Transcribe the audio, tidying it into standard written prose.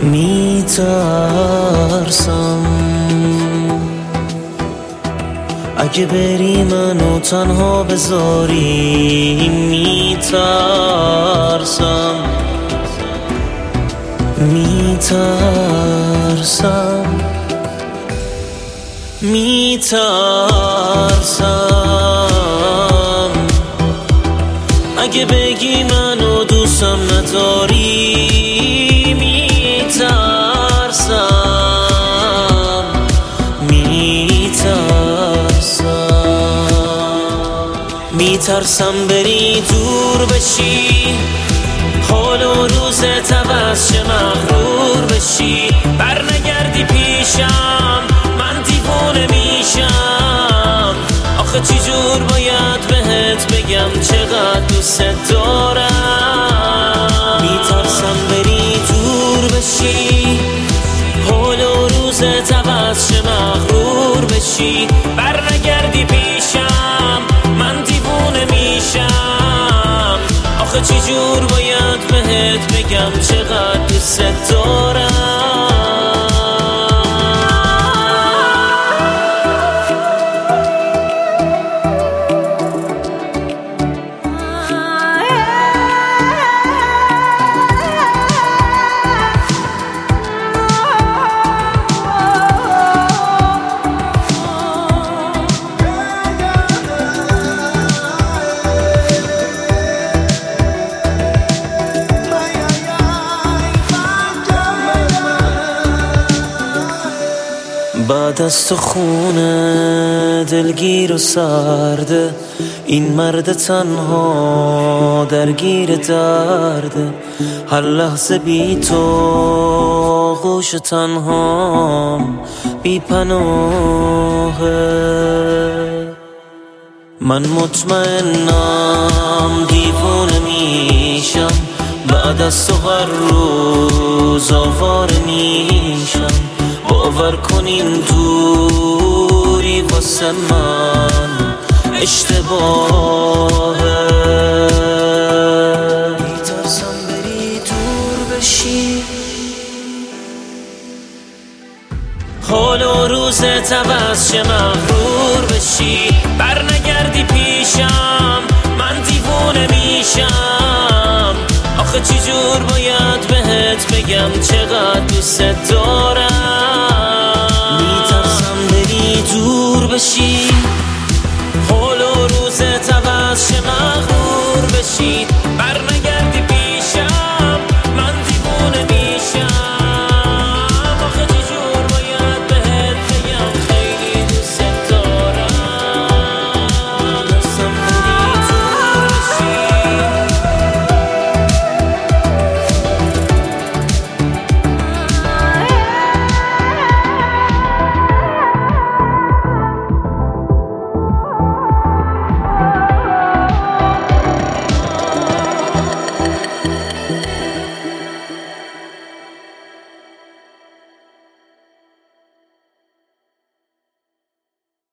میترسم اگه بری منو تنها بذاری، میترسم میترسم میترسم اگه بگی منو دوستم نداری، میترسم میترسم بری دور بشی، حال و روزت عوض شه مغرور بشی، برنگردی پیشم من دیوونه میشم. آخه چی جور باید بهت بگم چقدر دوست دارم. میترسم بری دور بشی، حال و روزت عوض شه مغرور بشی، برنگردی پیشم من دیوونه میشم. آخه چی جور باید بهت بگم چقدر دوست دارم. بعد از تو خونه دلگیر و سرده، این مرد تنها درگیر درده. هر لحظه بی تو غوش تنهام بی پناهه. من مطمئنم دیوونه میشم، بعد از تو هر روز آواره میشم. باور کن این دوری واسه من اشتباهه. میترسم بری دور بشی، حال و روزت عوض شه مغرور بشی، برنگردی پیشم من دیوونه میشم. آخه چی جور باید بهت بگم چقدر دوست دارم. میترسم بری دور بشی،